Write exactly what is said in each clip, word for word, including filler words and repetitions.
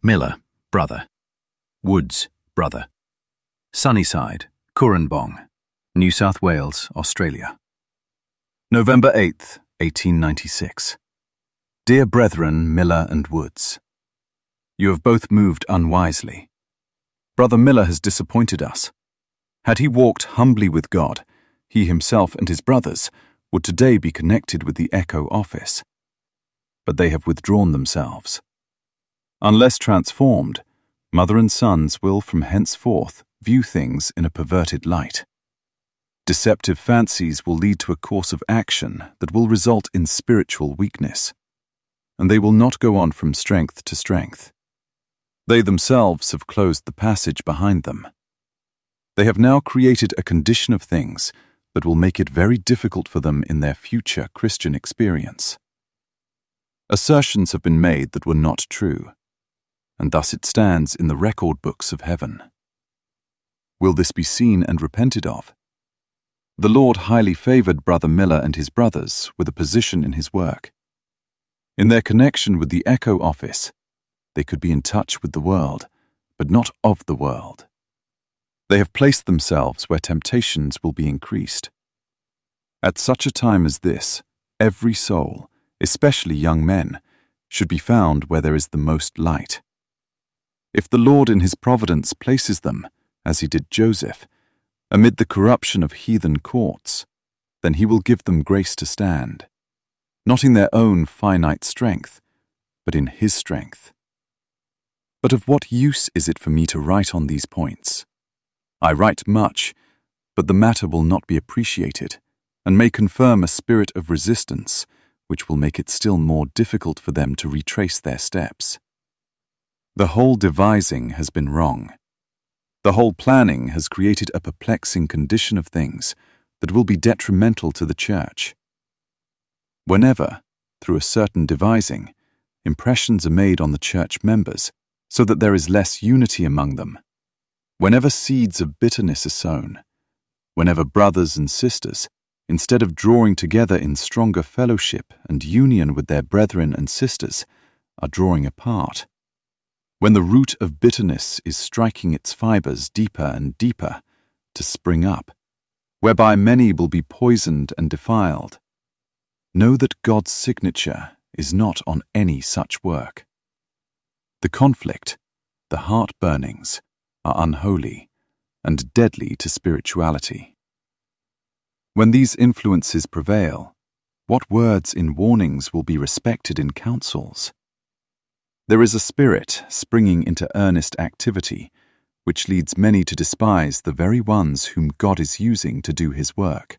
Miller, brother. Woods, brother. Sunnyside, Currumbong, New South Wales, Australia. November eighth, eighteen ninety-six. Dear brethren Miller and Woods, you have both moved unwisely. Brother Miller has disappointed us. Had he walked humbly with God, he himself and his brothers would today be connected with the Echo office. But they have withdrawn themselves. Unless transformed, mother and sons will from henceforth view things in a perverted light. Deceptive fancies will lead to a course of action that will result in spiritual weakness, and they will not go on from strength to strength. They themselves have closed the passage behind them. They have now created a condition of things that will make it very difficult for them in their future Christian experience. Assertions have been made that were not true, and thus it stands in the record books of heaven. Will this be seen and repented of? The Lord highly favored Brother Miller and his brothers with a position in his work. In their connection with the Echo office, they could be in touch with the world, but not of the world. They have placed themselves where temptations will be increased. At such a time as this, every soul, especially young men, should be found where there is the most light. If the Lord in his providence places them, as he did Joseph, amid the corruption of heathen courts, then he will give them grace to stand, not in their own finite strength, but in his strength. But of what use is it for me to write on these points? I write much, but the matter will not be appreciated, and may confirm a spirit of resistance, which will make it still more difficult for them to retrace their steps. The whole devising has been wrong. The whole planning has created a perplexing condition of things that will be detrimental to the Church. Whenever, through a certain devising, impressions are made on the Church members so that there is less unity among them, whenever seeds of bitterness are sown, whenever brothers and sisters, instead of drawing together in stronger fellowship and union with their brethren and sisters, are drawing apart, when the root of bitterness is striking its fibers deeper and deeper to spring up, whereby many will be poisoned and defiled, know that God's signature is not on any such work. The conflict, the heart-burnings, are unholy and deadly to spirituality. When these influences prevail, what words in warnings will be respected in counsels? There is a spirit springing into earnest activity, which leads many to despise the very ones whom God is using to do his work.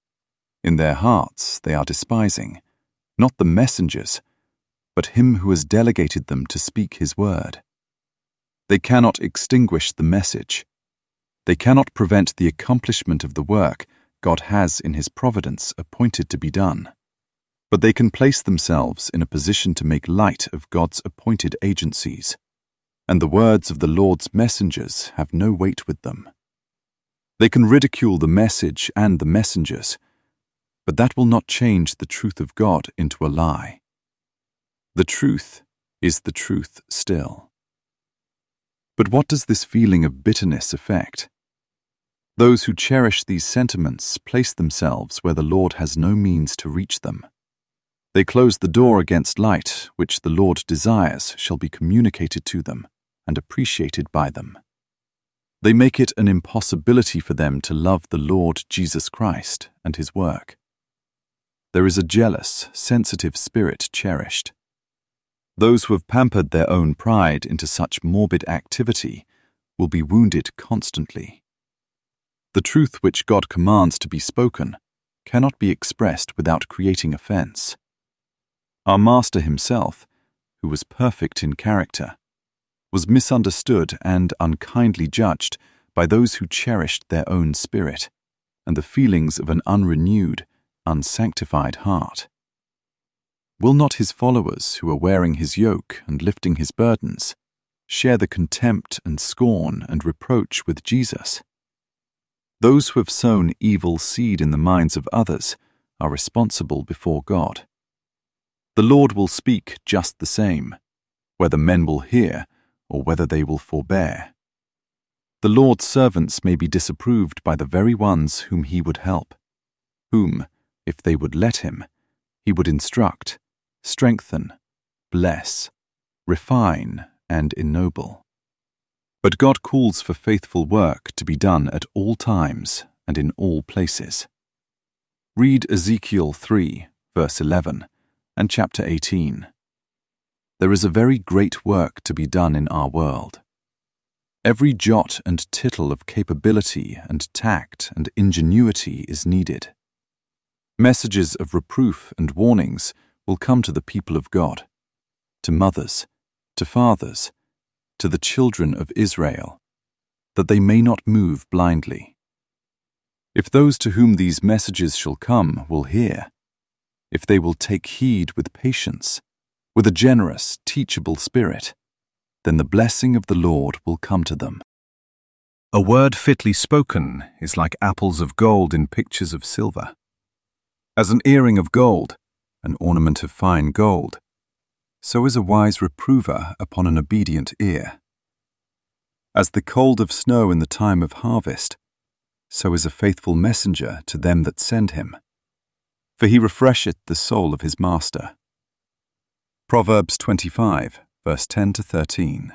In their hearts they are despising, not the messengers, but him who has delegated them to speak his word. They cannot extinguish the message. They cannot prevent the accomplishment of the work God has in his providence appointed to be done. But they can place themselves in a position to make light of God's appointed agencies, and the words of the Lord's messengers have no weight with them. They can ridicule the message and the messengers, but that will not change the truth of God into a lie. The truth is the truth still. But what does this feeling of bitterness affect? Those who cherish these sentiments place themselves where the Lord has no means to reach them. They close the door against light which the Lord desires shall be communicated to them and appreciated by them. They make it an impossibility for them to love the Lord Jesus Christ and his work. There is a jealous, sensitive spirit cherished. Those who have pampered their own pride into such morbid activity will be wounded constantly. The truth which God commands to be spoken cannot be expressed without creating offense. Our Master himself, who was perfect in character, was misunderstood and unkindly judged by those who cherished their own spirit and the feelings of an unrenewed, unsanctified heart. Will not his followers, who are wearing his yoke and lifting his burdens, share the contempt and scorn and reproach with Jesus? Those who have sown evil seed in the minds of others are responsible before God. The Lord will speak just the same, whether men will hear or whether they will forbear. The Lord's servants may be disapproved by the very ones whom he would help, whom, if they would let him, he would instruct, strengthen, bless, refine, and ennoble. But God calls for faithful work to be done at all times and in all places. Read Ezekiel three, verse eleven, and chapter eighteen. There is a very great work to be done in our world. Every jot and tittle of capability and tact and ingenuity is needed. Messages of reproof and warnings will come to the people of God, to mothers, to fathers, to the children of Israel, that they may not move blindly. If those to whom these messages shall come will hear, if they will take heed with patience, with a generous, teachable spirit, then the blessing of the Lord will come to them. A word fitly spoken is like apples of gold in pictures of silver. As an earring of gold, an ornament of fine gold, so is a wise reprover upon an obedient ear. As the cold of snow in the time of harvest, so is a faithful messenger to them that send him. For he refresheth the soul of his master. Proverbs twenty-five, verse ten to thirteen.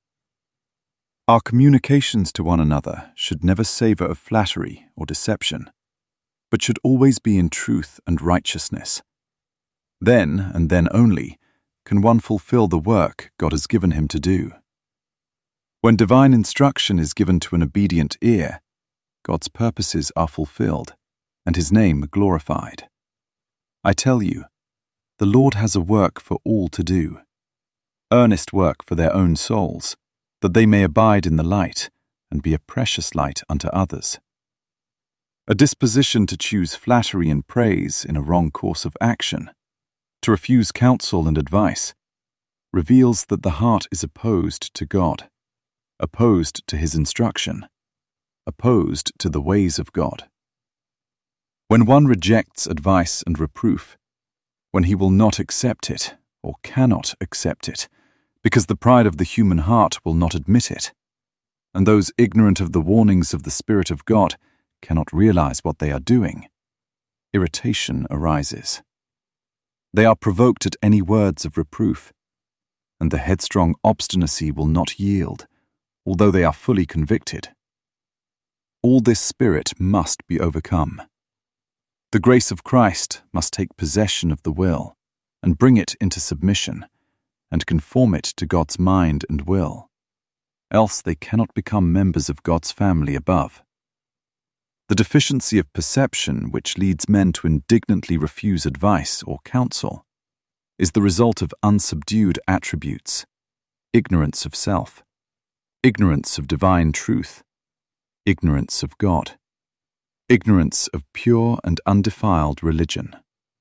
Our communications to one another should never savour of flattery or deception, but should always be in truth and righteousness. Then, and then only, can one fulfill the work God has given him to do. When divine instruction is given to an obedient ear, God's purposes are fulfilled, and his name glorified. I tell you, the Lord has a work for all to do, earnest work for their own souls, that they may abide in the light and be a precious light unto others. A disposition to choose flattery and praise in a wrong course of action, to refuse counsel and advice, reveals that the heart is opposed to God, opposed to his instruction, opposed to the ways of God. When one rejects advice and reproof, when he will not accept it or cannot accept it, because the pride of the human heart will not admit it, and those ignorant of the warnings of the Spirit of God cannot realize what they are doing, irritation arises. They are provoked at any words of reproof, and the headstrong obstinacy will not yield, although they are fully convicted. All this spirit must be overcome. The grace of Christ must take possession of the will and bring it into submission and conform it to God's mind and will, else they cannot become members of God's family above. The deficiency of perception which leads men to indignantly refuse advice or counsel is the result of unsubdued attributes, ignorance of self, ignorance of divine truth, ignorance of God, ignorance of pure and undefiled religion.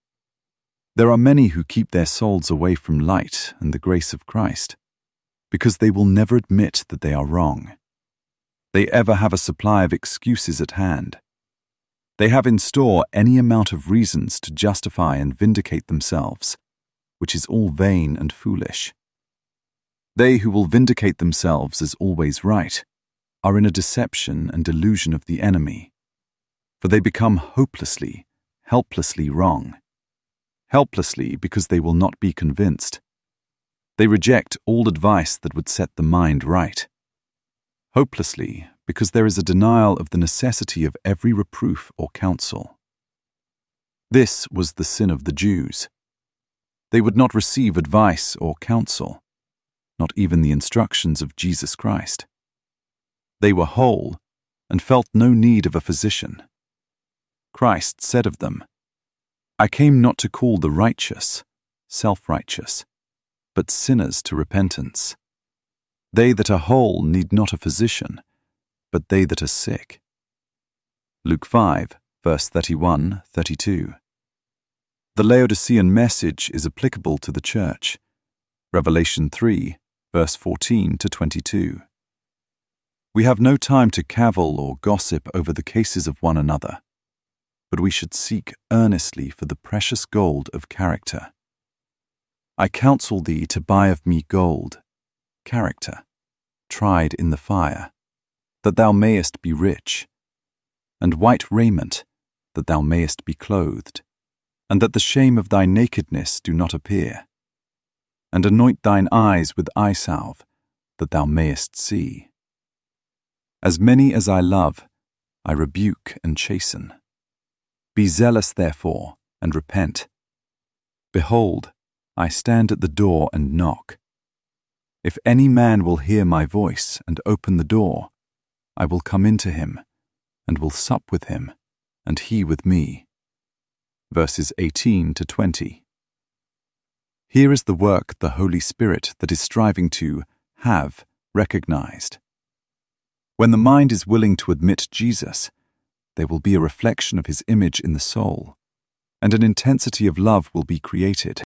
There are many who keep their souls away from light and the grace of Christ, because they will never admit that they are wrong. They ever have a supply of excuses at hand. They have in store any amount of reasons to justify and vindicate themselves, which is all vain and foolish. They who will vindicate themselves as always right are in a deception and delusion of the enemy, for they become hopelessly, helplessly wrong. Helplessly because they will not be convinced. They reject all advice that would set the mind right. Hopelessly because there is a denial of the necessity of every reproof or counsel. This was the sin of the Jews. They would not receive advice or counsel, not even the instructions of Jesus Christ. They were whole and felt no need of a physician. Christ said of them, I came not to call the righteous, self-righteous, but sinners to repentance. They that are whole need not a physician, but they that are sick. Luke five, verse thirty-one, thirty-two. The Laodicean message is applicable to the church. Revelation three, verse fourteen to twenty-two. We have no time to cavil or gossip over the cases of one another, but we should seek earnestly for the precious gold of character. I counsel thee to buy of me gold, character, tried in the fire, that thou mayest be rich, and white raiment, that thou mayest be clothed, and that the shame of thy nakedness do not appear. And anoint thine eyes with eye salve, that thou mayest see. As many as I love, I rebuke and chasten. Be zealous therefore, and repent. Behold, I stand at the door and knock. If any man will hear my voice and open the door, I will come into him, and will sup with him, and he with me. Verses eighteen to twenty. Here is the work the Holy Spirit that is striving to have recognized. When the mind is willing to admit Jesus, there will be a reflection of his image in the soul, and an intensity of love will be created.